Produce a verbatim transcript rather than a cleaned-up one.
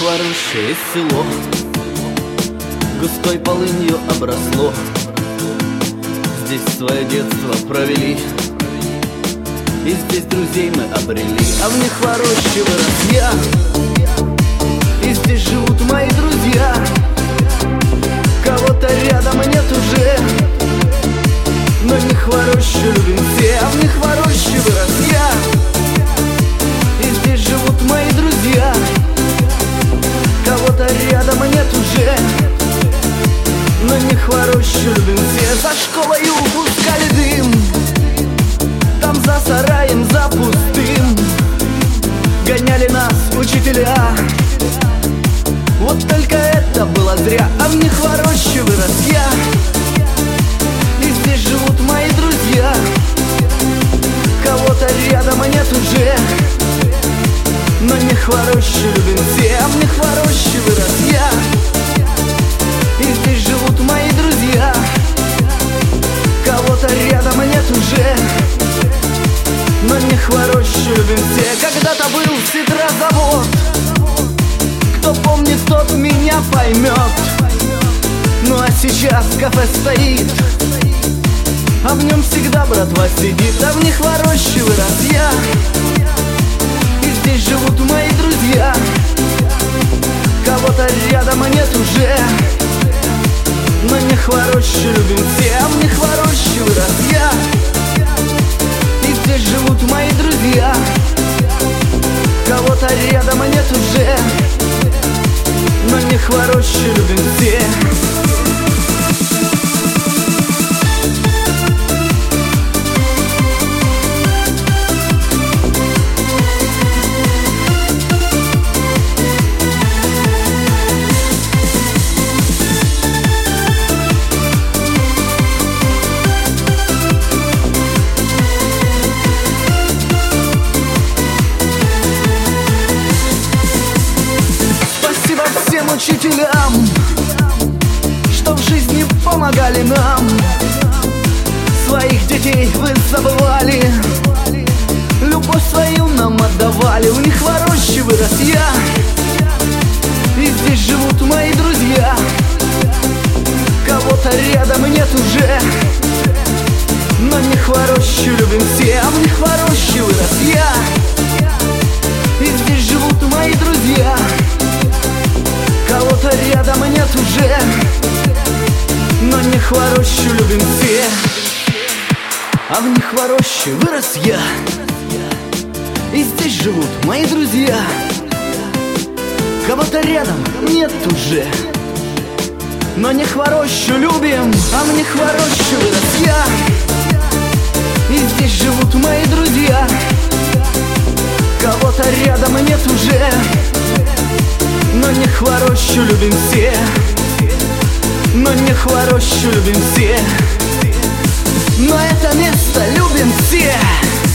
Хворущее село густой полынью обросло. Здесь свое детство провели, и здесь друзей мы обрели. А в Нехвороще вырос я, и здесь живут мои друзья. Кого-то рядом нет уже, но Нехворощу любим все. А в Нехвороще вырос я, и здесь живут мои друзья. Кого-то рядом нет уже, но Нехворощу любим все. За школою пускали дым, там за сараем, за пустым гоняли нас учителя. Вот только это было зря. А в Нехвороще вырос я, и здесь живут мои друзья. Кого-то рядом нет уже, но Нехворощу любим все. А в Нехвороще вырос я, и здесь живут мои друзья. Кого-то рядом нет уже, но Нехворощу любим все. Когда-то был сидрозавод, кто помнит, тот меня поймет. Ну а сейчас кафе стоит, а в нем всегда братва сидит. А в Нехвороще вырос я, и здесь живут мои друзья. Кого-то рядом нет уже, но Нехворощу любим все. А в Нехвороще вырос я, и здесь живут мои друзья. Кого-то рядом нет уже, но Нехворощу любим все. Учителям, что в жизни помогали нам. Своих детей вы забывали, любовь свою нам отдавали. У Нехвороще вырос я, и здесь живут мои друзья. Кого-то рядом нет уже, но Нехворощу любим все. А в Нехвороще вырос я, и здесь живут мои друзья. Кого-то рядом нет уже, но Нехворощу любим все. А в Нехвороще вырос я, и здесь живут мои друзья. Кого-то рядом нет уже, но Нехворощу любим. А в Нехвороще вырос я, и здесь живут мои друзья. Кого-то рядом нет уже, но Нехворощу любим все, но Нехворощу любим все, но это место любим все.